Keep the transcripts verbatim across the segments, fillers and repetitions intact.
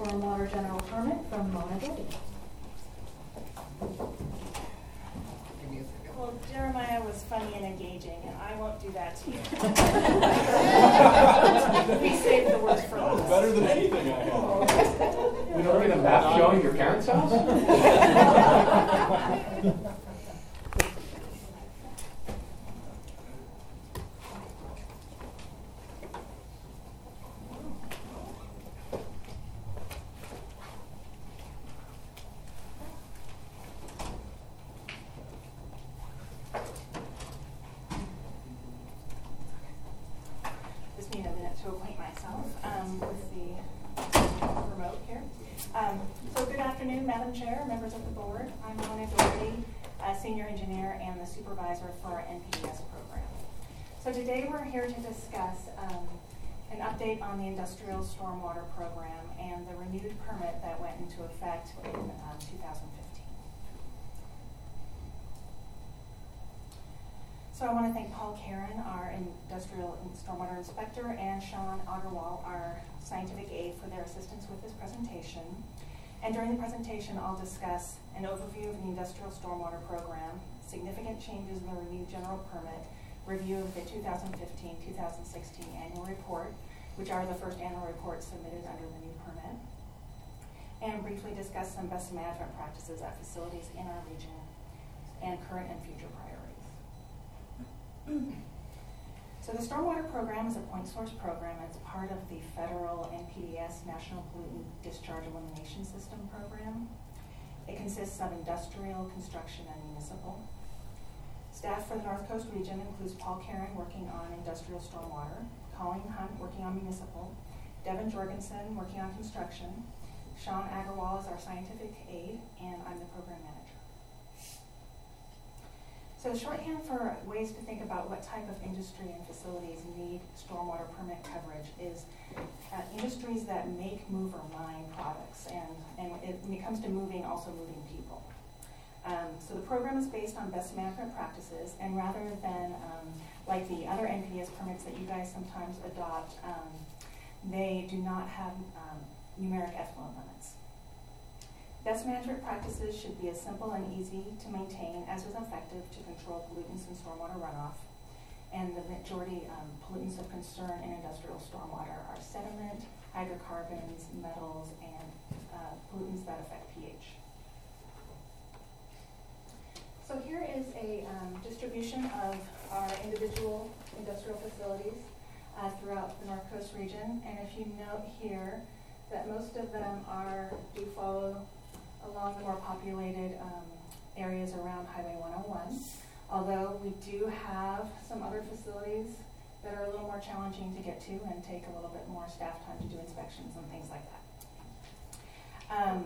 stormwater general permit from Mona Doty. Well, Jeremiah was funny and engaging, and I won't do that to you. We saved the worst for last. That was better than anything I had. We don't get a map showing your parents' house? Madam Chair, members of the board, I'm Mona Doty, uh, Senior Engineer and the Supervisor for our N P D E S program. So today we're here to discuss um, an update on the Industrial Stormwater Program and the renewed permit that went into effect in um, two thousand fifteen. So I want to thank Paul Karen, our Industrial Stormwater Inspector, and Sean Agarwal, our Scientific Aide, for their assistance with this presentation. And during the presentation, I'll discuss an overview of the Industrial Stormwater Program, significant changes in the renewed general permit, review of the two thousand fifteen two thousand sixteen annual report, which are the first annual reports submitted under the new permit, and briefly discuss some best management practices at facilities in our region and current and future priorities. So the Stormwater Program is a point source program. It's part of the federal N P D E S National Pollutant Discharge Elimination System program. It consists of industrial, construction, and municipal. Staff for the North Coast region includes Paul Karen working on industrial stormwater, Colleen Hunt working on municipal, Devin Jorgensen working on construction, Sean Agarwal is our scientific aide, and I'm the program manager. So shorthand for ways to think about what type of industry and facilities need stormwater permit coverage is uh, industries that make, move, or mine products, and, and it, when it comes to moving, also moving people. Um, so the program is based on best management practices, and rather than um, like the other N P D E S permits that you guys sometimes adopt, um, they do not have um, numeric effluent limits. Best management practices should be as simple and easy to maintain as is effective to control pollutants and stormwater runoff. And the majority um, pollutants of concern in industrial stormwater are sediment, hydrocarbons, metals, and uh, pollutants that affect pH. So here is a um, distribution of our individual industrial facilities uh, throughout the North Coast region. And if you note here that most of them are do follow along the more populated um, areas around Highway one oh one, although we do have some other facilities that are a little more challenging to get to and take a little bit more staff time to do inspections and things like that. Um,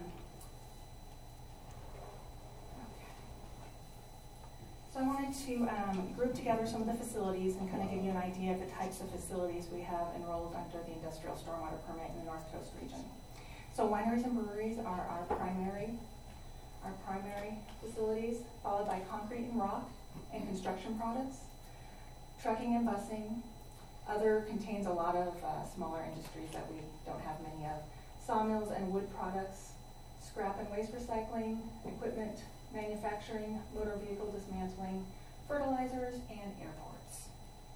okay. So I wanted to um, group together some of the facilities and kind of give you an idea of the types of facilities we have enrolled under the Industrial Stormwater Permit in the North Coast region. So wineries and breweries are our primary, our primary facilities, followed by concrete and rock and construction products. Trucking and busing. Other contains a lot of uh, smaller industries that we don't have many of. Sawmills and wood products, scrap and waste recycling, equipment manufacturing, motor vehicle dismantling, fertilizers, and airports.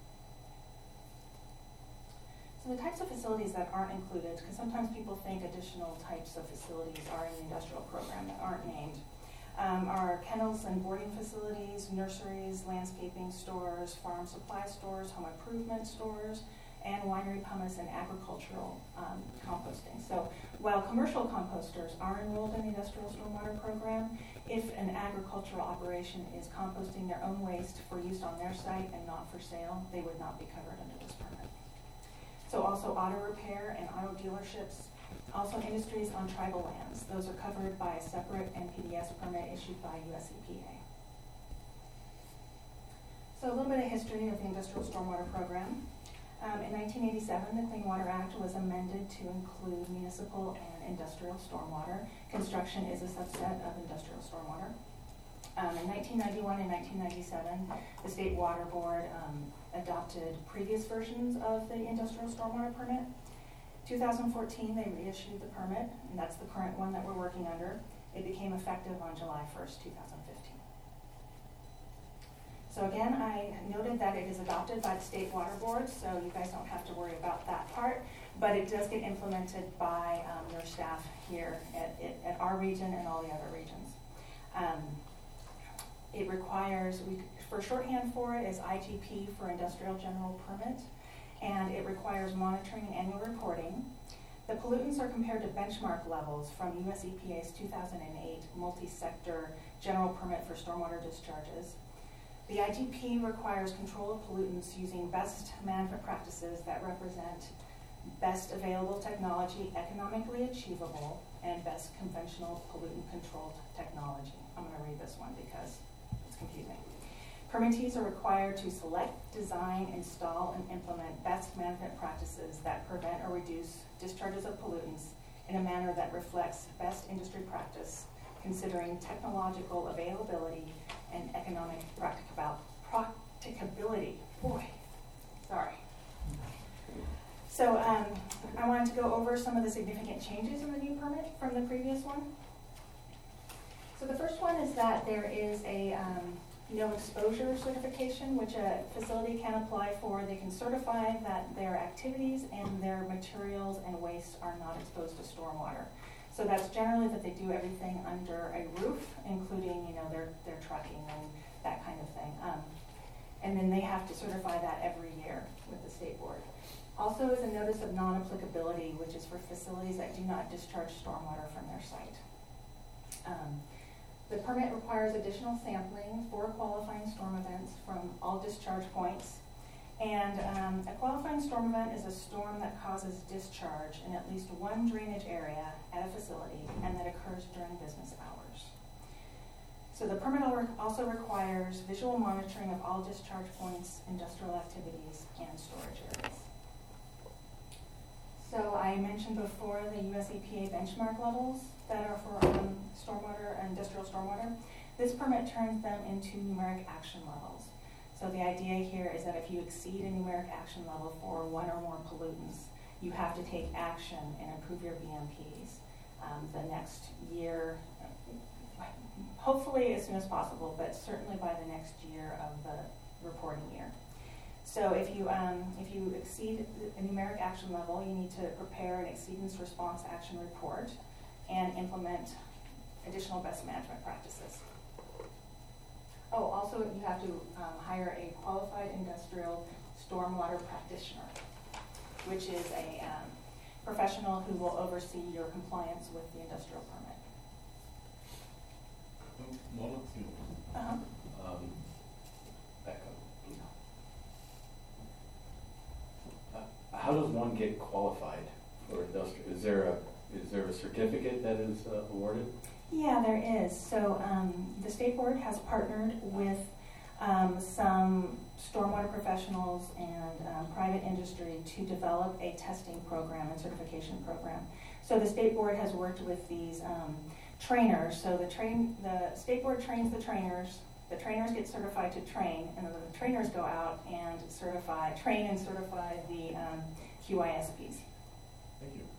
So the types of facilities that aren't included, because sometimes people think additional types of facilities are in the industrial program that aren't named, um, are kennels and boarding facilities, nurseries, landscaping stores, farm supply stores, home improvement stores, and winery, pumice, and agricultural um, composting. So while commercial composters are enrolled in the industrial stormwater program, if an agricultural operation is composting their own waste for use on their site and not for sale, they would not be covered under this permit. So also auto repair and auto dealerships, also industries on tribal lands. Those are covered by a separate N P D E S permit issued by U S E P A. So a little bit of history of the Industrial Stormwater Program. Um, in nineteen eighty-seven, the Clean Water Act was amended to include municipal and industrial stormwater. Construction is a subset of industrial stormwater. Um, in nineteen ninety-one and nineteen ninety-seven, the State Water Board um, adopted previous versions of the Industrial Stormwater Permit. two thousand fourteen, they reissued the permit, and that's the current one that we're working under. It became effective on July first, two thousand fifteen. So again, I noted that it is adopted by the State Water Board, so you guys don't have to worry about that part, but it does get implemented by um, your staff here at, at, at our region and all the other regions. Um, it requires, we, for shorthand for it, is I G P for Industrial General Permit, and it requires monitoring and annual reporting. The pollutants are compared to benchmark levels from U S E P A's two thousand eight multi-sector general permit for stormwater discharges. The I G P requires control of pollutants using best management practices that represent best available technology, economically achievable, and best conventional pollutant controlled technology. I'm going to read this one because it's confusing. Permittees are required to select, design, install, and implement best management practices that prevent or reduce discharges of pollutants in a manner that reflects best industry practice, considering technological availability and economic practicabil- practicability. Boy, sorry. So um, I wanted to go over some of the significant changes in the new permit from the previous one. So the first one is that there is a um, no exposure certification, which a facility can apply for. They can certify that their activities and their materials and waste are not exposed to stormwater. So that's generally that they do everything under a roof, including, you know, their, their trucking and that kind of thing. Um, and then they have to certify that every year with the state board. Also is a notice of non-applicability, which is for facilities that do not discharge stormwater from their site. Um, the permit requires additional sampling for qualifying storm events from all discharge points. And um, a qualifying storm event is a storm that causes discharge in at least one drainage area at a facility and that occurs during business hours. So the permit also requires visual monitoring of all discharge points, industrial activities, and storage areas. So I mentioned before the U S E P A benchmark levels that are for um, stormwater and industrial stormwater. This permit turns them into numeric action levels. So the idea here is that if you exceed a numeric action level for one or more pollutants, you have to take action and improve your B M Ps um, the next year, hopefully as soon as possible, but certainly by the next year of the reporting year. So if you um, if you exceed a numeric action level, you need to prepare an exceedance response action report and implement additional best management practices. Oh, also you have to um, hire a qualified industrial stormwater practitioner, which is a um, professional who will oversee your compliance with the industrial permit. One or two. Uh-huh. Um, back up. Uh, How does one get qualified for industrial? Is there a is there a certificate that is uh, awarded? Yeah, there is. So um, the state board has partnered with um, some stormwater professionals and um, private industry to develop a testing program and certification program. So the state board has worked with these um, trainers. So the train, the state board trains the trainers. The trainers get certified to train, and then the trainers go out and certify, train and certify the um, Q I S Ps. Thank you.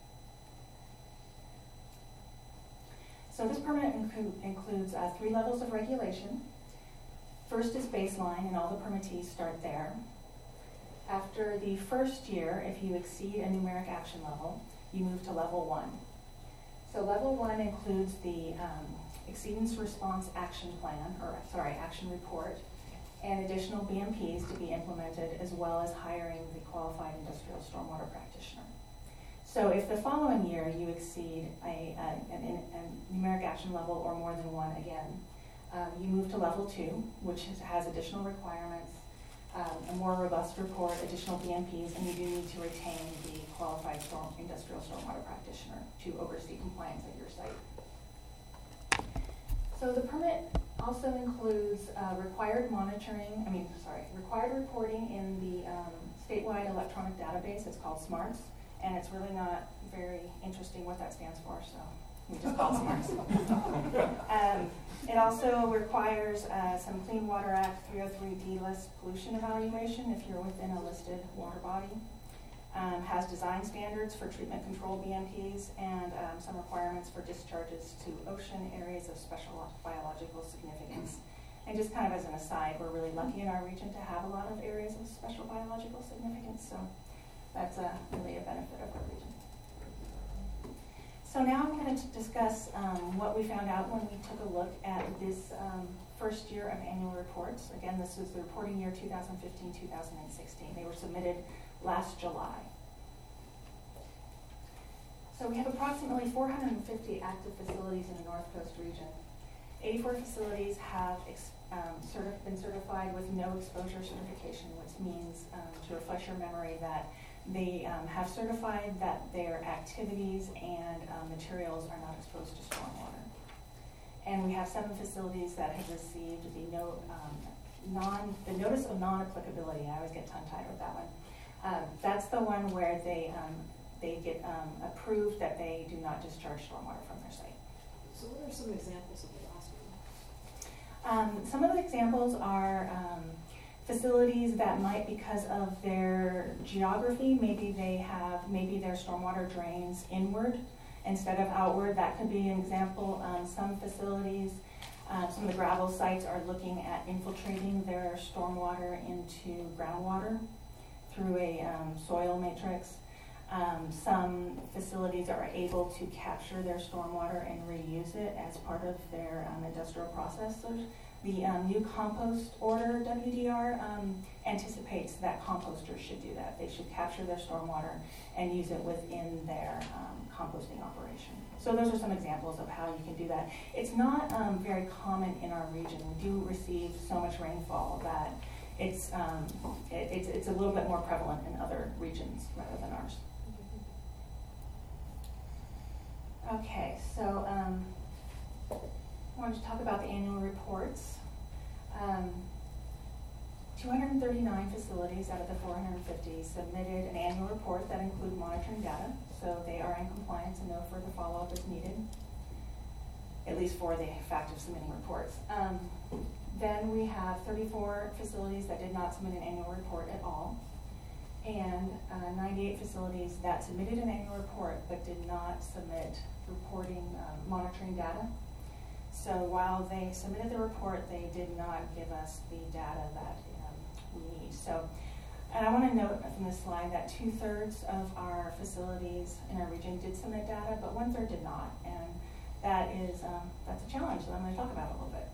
So this permit include, includes uh, three levels of regulation. First is baseline, and all the permittees start there. After the first year, if you exceed a numeric action level, you move to level one. So level one includes the um, exceedance response action plan, or sorry, action report, and additional B M Ps to be implemented, as well as hiring the qualified industrial stormwater practitioner. So if the following year you exceed a, a, an, a numeric action level or more than one again, um, you move to level two, which is, has additional requirements, um, a more robust report, additional B M Ps, and you do need to retain the qualified storm, industrial stormwater practitioner to oversee compliance at your site. So the permit also includes uh, required monitoring, I mean, sorry, required reporting in the um, statewide electronic database. It's called SMARTS. And it's really not very interesting what that stands for, so we just call it SMARTS. um, it also requires uh, some Clean Water Act three oh three D list pollution evaluation if you're within a listed water body. um, has design standards for treatment control B M Ps and um, some requirements for discharges to ocean areas of special biological significance. And just kind of as an aside, we're really lucky in our region to have a lot of areas of special biological significance, so that's a, really a benefit of our region. So now I'm going to discuss um, what we found out when we took a look at this um, first year of annual reports. Again, this is the reporting year two thousand fifteen to two thousand sixteen. They were submitted last July. So we have approximately four hundred fifty active facilities in the North Coast region. eighty-four facilities have ex um, certi been certified with no exposure certification, which means, um, to refresh your memory, that they um, have certified that their activities and um, materials are not exposed to stormwater. And we have seven facilities that have received the no, um, non, the notice of non-applicability. I always get tongue-tied with that one. Um, that's the one where they um, they get um, approved that they do not discharge stormwater from their site. So what are some examples of the last one? Um, some of the examples are um, facilities that might, because of their geography, maybe they have, maybe their stormwater drains inward instead of outward. That could be an example. Um, some facilities, uh, some of the gravel sites are looking at infiltrating their stormwater into groundwater through a um, soil matrix. Um, some facilities are able to capture their stormwater and reuse it as part of their um, industrial processes. The um, new compost order, W D R, um, anticipates that composters should do that. They should capture their stormwater and use it within their um, composting operation. So those are some examples of how you can do that. It's not um, very common in our region. We do receive so much rainfall that it's, um, it, it's, it's a little bit more prevalent in other regions rather than ours. Okay, so um, I wanted to talk about the annual reports. Um, two hundred thirty-nine facilities out of the four hundred fifty submitted an annual report that include monitoring data, so they are in compliance and no further follow-up is needed, at least for the fact of submitting reports. Um, then we have thirty-four facilities that did not submit an annual report at all, and uh, ninety-eight facilities that submitted an annual report but did not submit reporting um, monitoring data. So while they submitted the report, they did not give us the data that um, we need. So, and I want to note from this slide that two-thirds of our facilities in our region did submit data, but one-third did not, and that is um, that's a challenge that I'm going to talk about a little bit.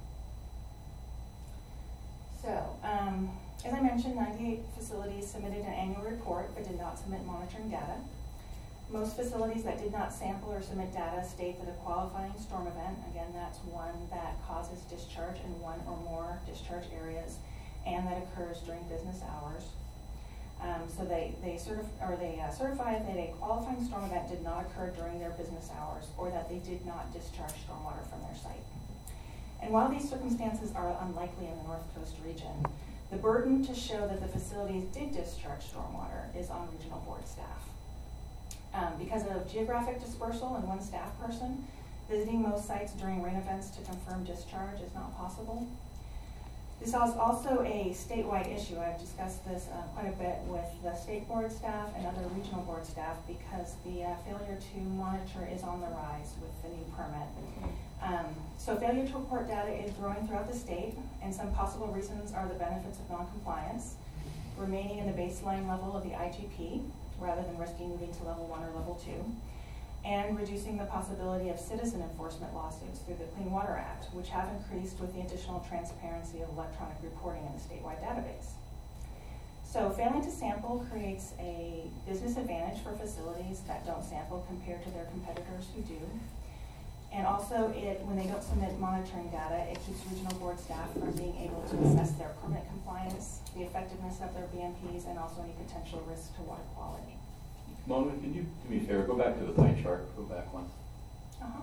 So, um, as I mentioned, ninety-eight facilities submitted an annual report but did not submit monitoring data. Most facilities that did not sample or submit data state that a qualifying storm event, again, that's one that causes discharge in one or more discharge areas and that occurs during business hours. Um, so they, they, certif or they uh, certified that a qualifying storm event did not occur during their business hours or that they did not discharge stormwater from their site. And while these circumstances are unlikely in the North Coast region, the burden to show that the facilities did discharge stormwater is on regional board staff. Um, because of geographic dispersal and one staff person, visiting most sites during rain events to confirm discharge is not possible. This is also a statewide issue. I've discussed this uh, quite a bit with the state board staff and other regional board staff because the uh, failure to monitor is on the rise with the new permit. Um, so failure to report data is growing throughout the state, and some possible reasons are the benefits of noncompliance, remaining in the baseline level of the I G P, rather than risking moving to level one or level two, and reducing the possibility of citizen enforcement lawsuits through the Clean Water Act, which have increased with the additional transparency of electronic reporting in the statewide database. So failing to sample creates a business advantage for facilities that don't sample compared to their competitors who do. And also, it, when they don't submit monitoring data, it keeps regional board staff from being able to assess their permit compliance, the effectiveness of their B M Ps, and also any potential risk to water quality. Mona, can you do me a favor? Go back to the pie chart. Go back one. Uh-huh.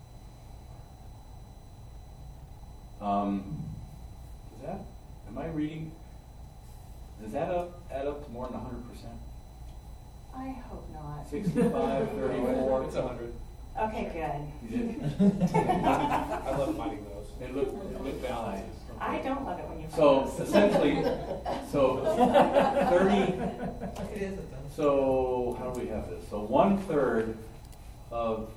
Um, does that, am I reading, does that up, add up to more than one hundred percent? I hope not. sixty-five, thirty-four? It's a hundred. Okay, good. You did? I love finding those. It looked, it looked balanced. I don't love it when you find So those. essentially, so thirty, It is. so how do we have this? So one third of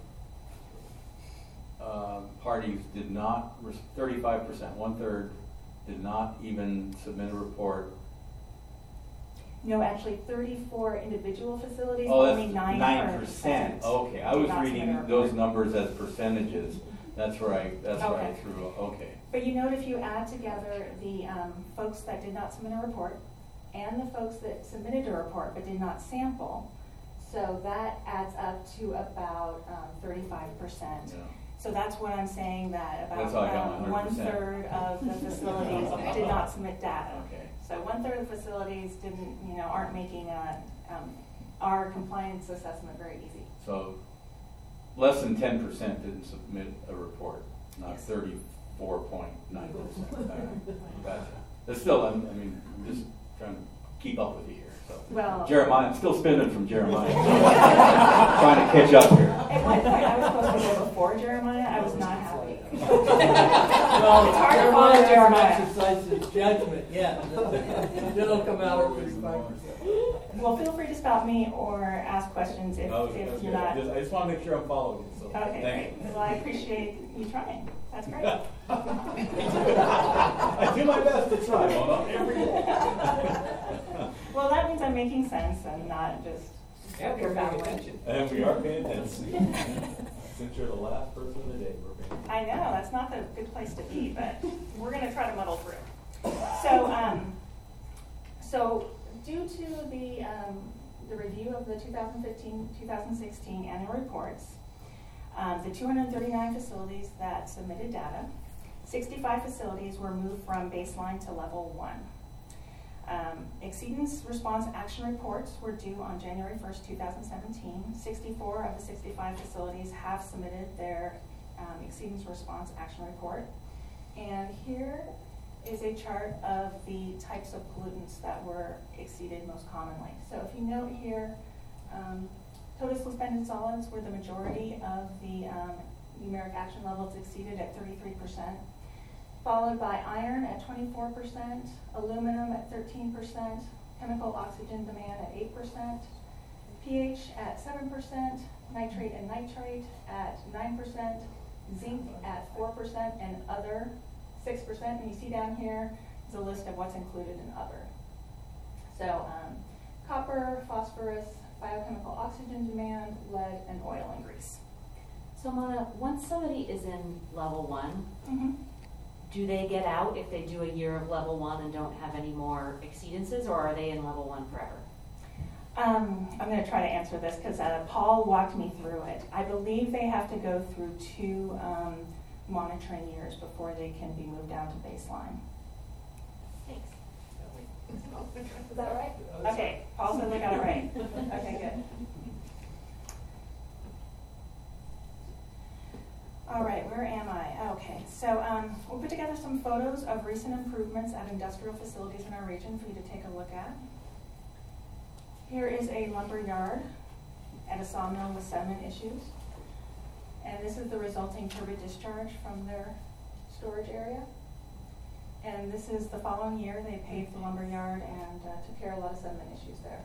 um, parties did not, thirty-five percent, one third did not even submit a report. No, actually, thirty-four individual facilities, Oh, only that's nine nine percent. percent. Okay, I did was not submit a reading report. those numbers as percentages. That's right, that's right, Okay. through, okay. But you note if you add together the um, folks that did not submit a report and the folks that submitted a report but did not sample, so that adds up to about um, thirty-five percent. Yeah. So that's what I'm saying, that about That's how I got um, my one hundred percent. one-third of the facilities did not submit data. Okay. So one-third of the facilities didn't, you know, aren't making a, um, our compliance assessment very easy. So less than ten percent didn't submit a report, not Yes. thirty-four point nine percent. Gotcha. But still, I'm, I mean, I'm just trying to keep up with you here, so. Well, Jeremiah, I'm still spinning from Jeremiah. Trying to catch up here. at one point I was supposed to go before Jeremiah. I was not happy. Well, It's hard to follow Jeremiah. Exercise his judgment, yeah. Then it'll come out at thirty-five percent. Well, feel free to stop me or ask questions if, That was- if that's you're good. not. Just- I just want to make sure I'm following you, so. Okay, thank great. you. Well, I appreciate you trying. That's great. I do my best to try, Mona, every day. Well, that means I'm making sense and not just Yeah, pure we're paying babbling. attention. And we are paying attention. Since you're the last person of the day, we're paying attention. I know, that's not the good place to be, but we're gonna try to muddle through. So, um, so due to the, um, the review of the two thousand fifteen, two thousand sixteen annual reports, um, the two hundred thirty-nine facilities that submitted data, sixty-five facilities were moved from baseline to level one. Um, exceedance response action reports were due on January first, two thousand seventeen. sixty-four of the sixty-five facilities have submitted their um, exceedance response action report. And here is a chart of the types of pollutants that were exceeded most commonly. So if you note here, um, total suspended solids were the majority of the um, numeric action levels exceeded at thirty-three percent. Followed by iron at twenty-four percent, aluminum at thirteen percent, chemical oxygen demand at eight percent, pH at seven percent, nitrate and nitrate at nine percent, zinc at four percent, and other six percent. And you see down here is a list of what's included in other. So um, copper, phosphorus, biochemical oxygen demand, lead, and oil and grease. So Mona, once somebody is in level one, Mm-hmm. do they get out if they do a year of level one and don't have any more exceedances, or are they in level one forever? Um, I'm going to try to answer this because uh, Paul walked me through it. I believe they have to go through two um, monitoring years before they can be moved down to baseline. Thanks. Is that right? Okay, Paul says I got it right. Okay, good. All right, where am I? Okay, so um, we'll put together some photos of recent improvements at industrial facilities in our region for you to take a look at. Here is a lumber yard at a sawmill with sediment issues. And this is the resulting turbid discharge from their storage area. And this is the following year, they paved the lumber yard and uh, took care of a lot of sediment issues there.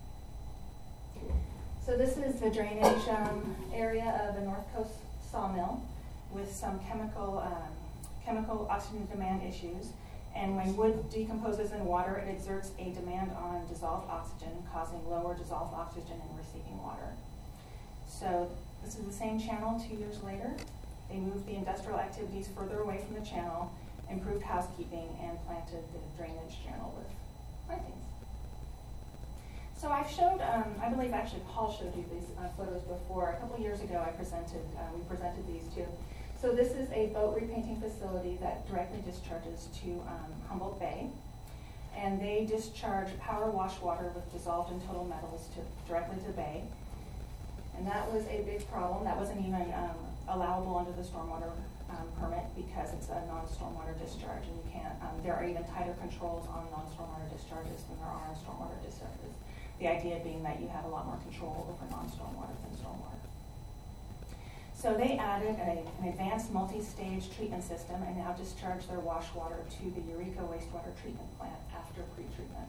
So this is the drainage um, area of the North Coast sawmill with some chemical, um, chemical oxygen demand issues. And when wood decomposes in water, it exerts a demand on dissolved oxygen, causing lower dissolved oxygen in receiving water. So this is the same channel two years later. They moved the industrial activities further away from the channel, improved housekeeping, and planted the drainage channel with plantings. So I've showed, um, I believe actually Paul showed you these uh, photos before. A couple years ago I presented, uh, we presented these too. So this is a boat repainting facility that directly discharges to um, Humboldt Bay. And they discharge power wash water with dissolved and total metals to, directly to the bay. And that was a big problem. That wasn't even um, allowable under the stormwater um, permit because it's a non-stormwater discharge, and you can't, um, there are even tighter controls on non-stormwater discharges than there are on stormwater discharges. The idea being that you have a lot more control over non-stormwater than stormwater. So they added a, an advanced multi-stage treatment system and now discharge their wash water to the Eureka wastewater treatment plant after pre-treatment.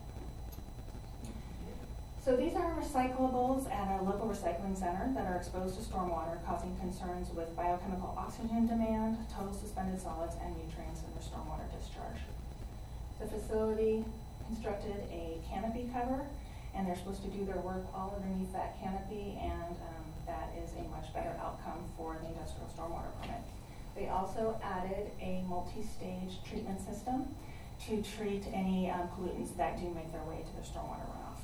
So these are recyclables at a local recycling center that are exposed to stormwater, causing concerns with biochemical oxygen demand, total suspended solids, and nutrients in their stormwater discharge. The facility constructed a canopy cover, and they're supposed to do their work all underneath that canopy, and um, that is a much better outcome for the industrial stormwater permit. They also added a multi-stage treatment system to treat any um, pollutants that do make their way to their stormwater runoff.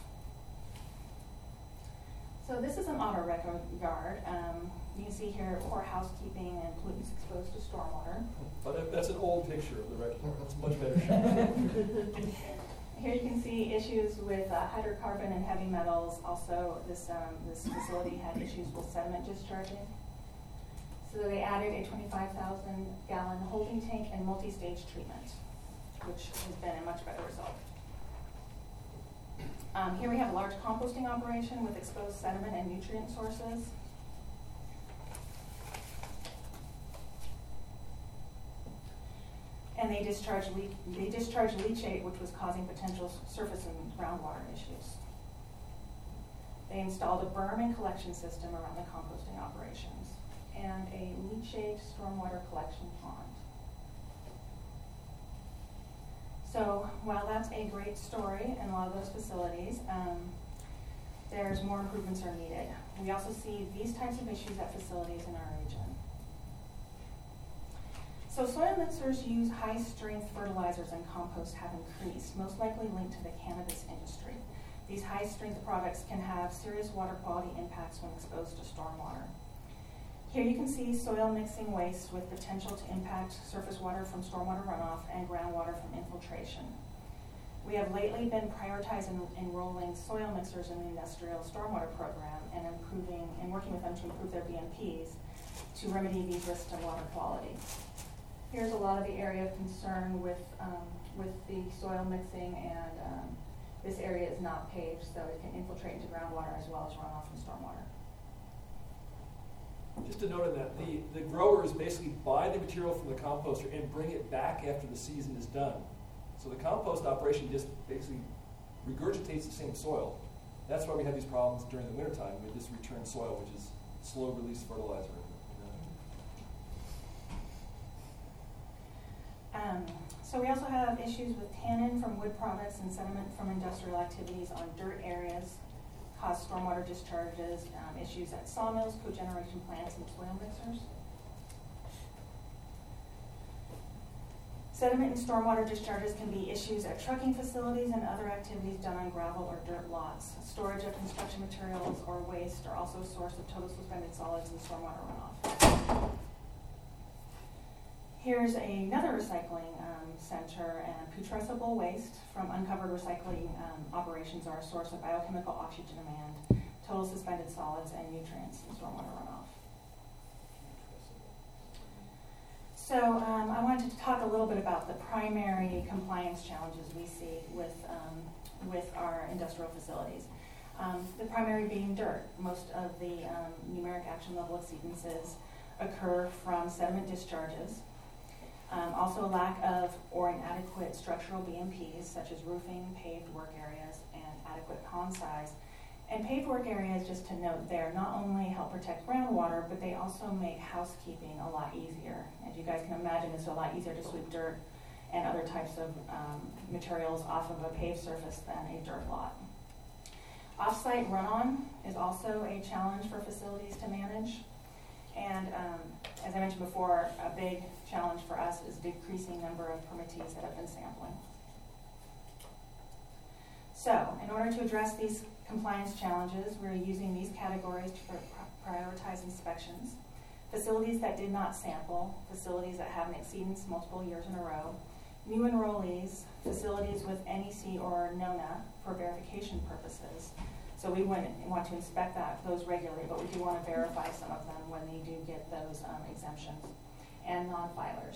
So this is an auto record yard. Um, you can see here poor housekeeping and pollutants exposed to stormwater. But that- that's an old picture of the reservoir. That's a much better shot. Here you can see issues with uh, hydrocarbon and heavy metals. Also, this um, this facility had issues with sediment discharging. So they added a twenty-five thousand gallon holding tank and multi-stage treatment, which has been a much better result. Um, here we have a large composting operation with exposed sediment and nutrient sources. And they discharged leach, they discharged leachate, which was causing potential surface and groundwater issues. They installed a berm and collection system around the composting operations and a leachate stormwater collection pond. So while that's a great story in a lot of those facilities, um, there's more improvements are needed. We also see these types of issues at facilities in our region. So soil mixers use high-strength fertilizers and compost have increased, most likely linked to the cannabis industry. These high-strength products can have serious water quality impacts when exposed to stormwater. Here you can see soil mixing waste with potential to impact surface water from stormwater runoff and groundwater from infiltration. We have lately been prioritizing enrolling soil mixers in the industrial stormwater program and improving and working with them to improve their B M Ps to remedy these risks to water quality. Here's a lot of the area of concern with um, with the soil mixing, and um, this area is not paved, so it can infiltrate into groundwater as well as run off from stormwater. Just to note on that, the, the growers basically buy the material from the composter and bring it back after the season is done. So the compost operation just basically regurgitates the same soil. That's why we have these problems during the wintertime with this return soil, which is slow release fertilizer. Um, so we also have issues with tannin from wood products and sediment from industrial activities on dirt areas, cause stormwater discharges, um, issues at sawmills, cogeneration plants, and soil mixers. Sediment and stormwater discharges can be issues at trucking facilities and other activities done on gravel or dirt lots. Storage of construction materials or waste are also a source of total suspended solids and stormwater runoff. Here's another recycling um, center, and putrescible waste from uncovered recycling um, operations are a source of biochemical oxygen demand, total suspended solids, and nutrients in stormwater runoff. So um, I wanted to talk a little bit about the primary compliance challenges we see with, um, with our industrial facilities. Um, the primary being dirt. Most of the um, numeric action level exceedances occur from sediment discharges. Um, also a lack of or inadequate structural B M Ps, such as roofing, paved work areas, and adequate pond size. And paved work areas, just to note there, not only help protect groundwater, but they also make housekeeping a lot easier. As you guys can imagine, it's a lot easier to sweep dirt and other types of um, materials off of a paved surface than a dirt lot. Off-site run-on is also a challenge for facilities to manage. And um, as I mentioned before, a big challenge for us is decreasing number of permittees that have been sampling. So, in order to address these compliance challenges, we're using these categories to prioritize inspections. Facilities that did not sample, facilities that have an exceedance multiple years in a row, new enrollees, facilities with N E C or NONA for verification purposes. So we wouldn't want to inspect that, those regularly, but we do want to verify some of them when they do get those um, exemptions, and non-filers.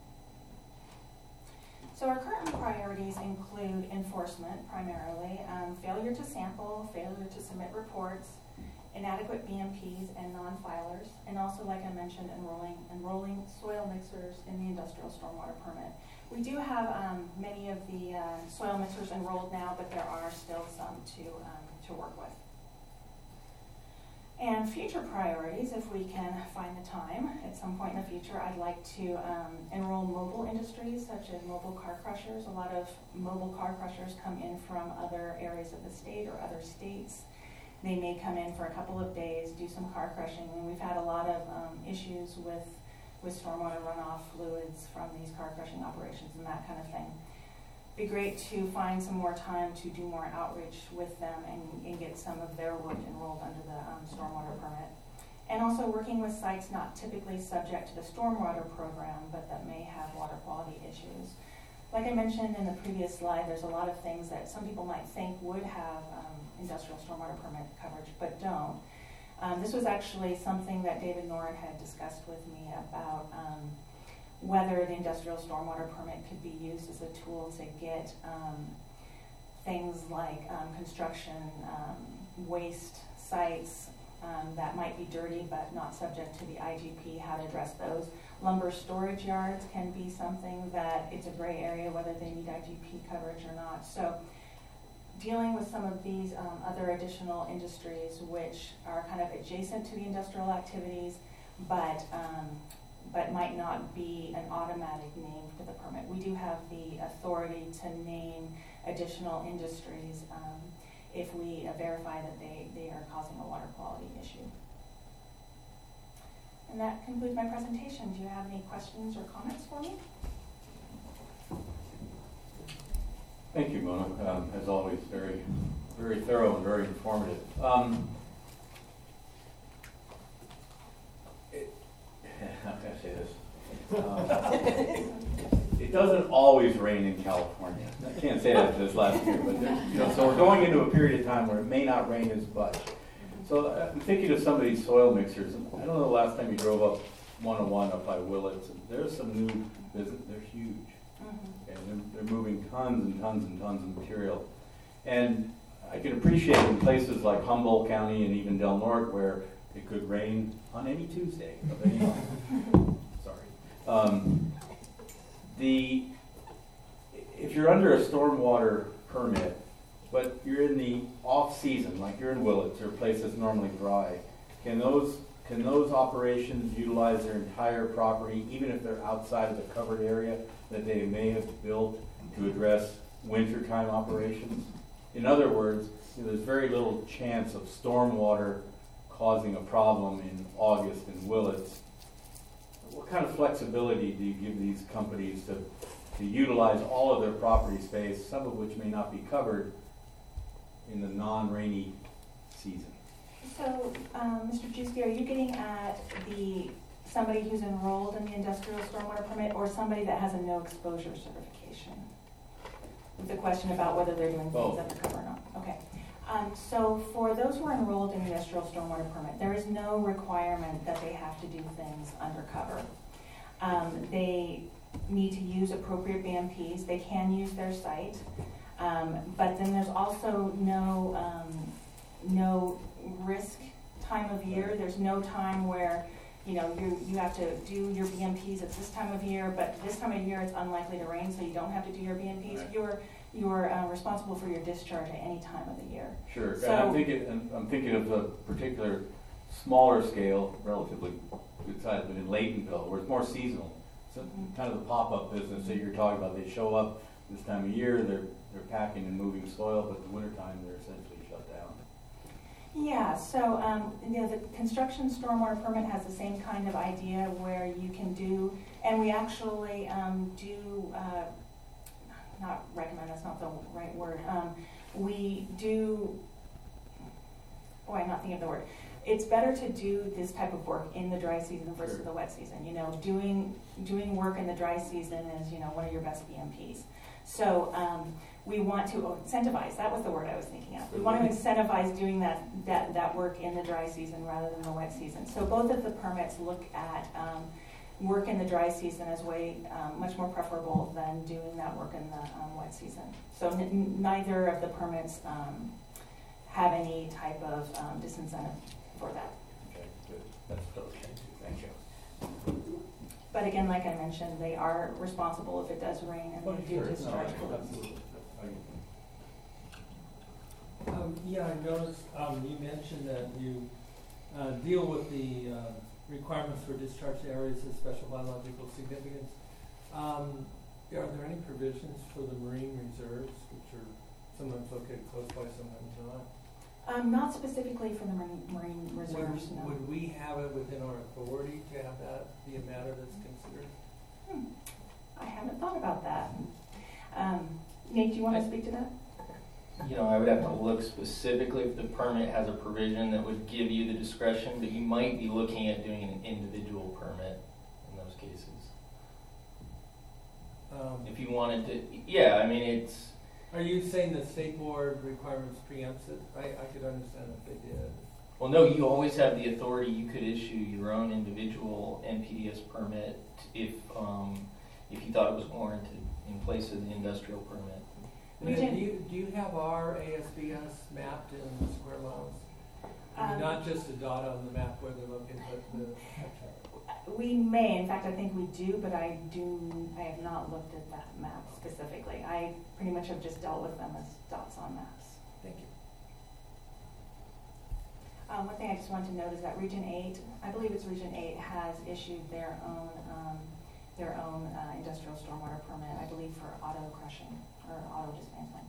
So our current priorities include enforcement primarily, um, failure to sample, failure to submit reports, inadequate B M Ps and non-filers, and also, like I mentioned, enrolling, enrolling soil mixers in the industrial stormwater permit. We do have um, many of the uh, soil mixers enrolled now, but there are still some to, um, to work with. And future priorities, if we can find the time at some point in the future, I'd like to um, enroll mobile industries such as mobile car crushers. A lot of mobile car crushers come in from other areas of the state or other states. They may come in for a couple of days, do some car crushing, and we've had a lot of um, issues with, with stormwater runoff fluids from these car crushing operations and that kind of thing. Be great to find some more time to do more outreach with them and, and get some of their work enrolled under the um, stormwater permit. And also working with sites not typically subject to the stormwater program, but that may have water quality issues. Like I mentioned in the previous slide, there's a lot of things that some people might think would have um, industrial stormwater permit coverage, but don't. Um, this was actually something that David Noren had discussed with me about um, whether the industrial stormwater permit could be used as a tool to get um, things like um, construction, um, waste sites um, that might be dirty but not subject to the I G P, how to address those. Lumber storage yards can be something that it's a gray area whether they need I G P coverage or not. So dealing with some of these um, other additional industries which are kind of adjacent to the industrial activities but um, but might not be an automatic name to the permit. We do have the authority to name additional industries um, if we uh, verify that they, they are causing a water quality issue. And that concludes my presentation. Do you have any questions or comments for me? Thank you, Mona. Um, as always, very, very thorough and very informative. Um, it, how can I say this? Um, it doesn't always rain in California. I can't say that this last year, but you know, so we're going into a period of time where it may not rain as much. So I'm thinking of some of these soil mixers. I don't know the last time you drove up one oh one up by Willits. There's some new business. They're huge. Mm-hmm. And they're, they're moving tons and tons and tons of material. And I can appreciate in places like Humboldt County and even Del Norte where it could rain on any Tuesday of any month. Sorry. Um, the, if you're under a stormwater permit, but you're in the off-season, like you're in Willits or a place that's normally dry, can those can those operations utilize their entire property, even if they're outside of the covered area that they may have built to address wintertime operations? In other words, you know, there's very little chance of stormwater causing a problem in August in Willits. What kind of flexibility do you give these companies to, to utilize all of their property space, some of which may not be covered in the non-rainy season? So, um, Mister Juski, are you getting at the somebody who's enrolled in the industrial stormwater permit or somebody that has a no exposure certification? With the question about whether they're doing things undercover or not. Okay. Um, so for those who are enrolled in the industrial stormwater permit, there is no requirement that they have to do things undercover. Um, they need to use appropriate B M Ps. They can use their site. Um, but then there's also no um, no risk time of year. There's no time where you know you you have to do your B M Ps at this time of year, but this time of year it's unlikely to rain, so you don't have to do your B M Ps. Right. You're you're uh, responsible for your discharge at any time of the year. Sure. So, and I'm thinking I'm, I'm thinking of a particular smaller scale, relatively good size, but in Laytonville, where it's more seasonal. So Mhm. kind of the pop-up business that you're talking about. They show up this time of year. They're they're packing and moving soil, but in the wintertime they're essentially shut down. Yeah, so um, you know, the construction stormwater permit has the same kind of idea where you can do, and we actually um, do, uh, not recommend, that's not the right word, um, we do, oh, I'm not thinking of the word. It's better to do this type of work in the dry season versus Sure. the wet season. You know, doing doing work in the dry season is, you know, one of your best B M Ps. So um, we want to incentivize, that was the word I was thinking of. We want to incentivize doing that, that, that work in the dry season rather than the wet season. So both of the permits look at um, work in the dry season as way um, much more preferable than doing that work in the um, wet season. So n- neither of the permits um, have any type of um, disincentive for that. Okay, good. That's what I was getting to. Thank you. But again, like I mentioned, they are responsible if it does rain and Oh, they do sure. discharge No, pollutants. absolutely. Um, yeah, I noticed, um, you mentioned that you, uh, deal with the, uh, requirements for discharge areas of special biological significance. Um, are there any provisions for the marine reserves, which are sometimes located close by, sometimes not? Um, not specifically for the marine, marine reserves, Would, no. would we have it within our authority to have that be a matter that's considered? Hmm. I haven't thought about that. Um, Nate, do you want to speak to that? You know, I would have to look specifically if the permit has a provision that would give you the discretion, but you might be looking at doing an individual permit in those cases. Um, If you wanted to, yeah, I mean, it's, Are you saying the state board requirements preempts it? I, I could understand if they did. well, no, you always have the authority, you could issue your own individual N P D S permit if, um, if you thought it was warranted in place of the industrial permit. And We then did- do you, do you have our A S B S mapped in square miles? I mean, Um, not just a dot on the map where they're looking, but the, We may, in fact, I think we do, but I do, I have not looked at that map specifically. I pretty much have just dealt with them as dots on maps. thank you. Um, one thing I just wanted to note is that Region eight, I believe it's Region eight, has issued their own, um, their own, uh, industrial stormwater permit, I believe for auto crushing or auto dismantling.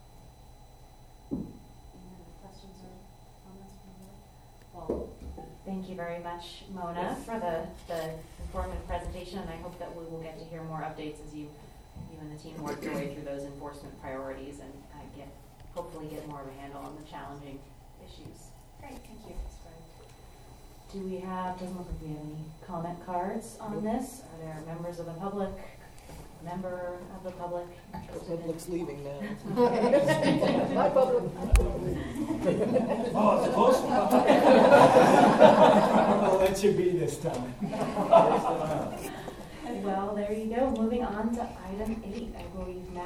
Any other questions or comments from the board? Well, thank you very much, Mona, for the, the informative presentation, and I hope that we will get to hear more updates as you, you and the team work your way through those enforcement priorities and uh, get, hopefully get more of a handle on the challenging issues. Great, thank you. Do we have, doesn't look like we have any comment cards on this. Are there members of the public, member of the public The interested in? public's leaving now. Bye, public. Oh, it's a close one. I'll let you be this time. Well, there you go. Moving on to item eight, I believe, Matt.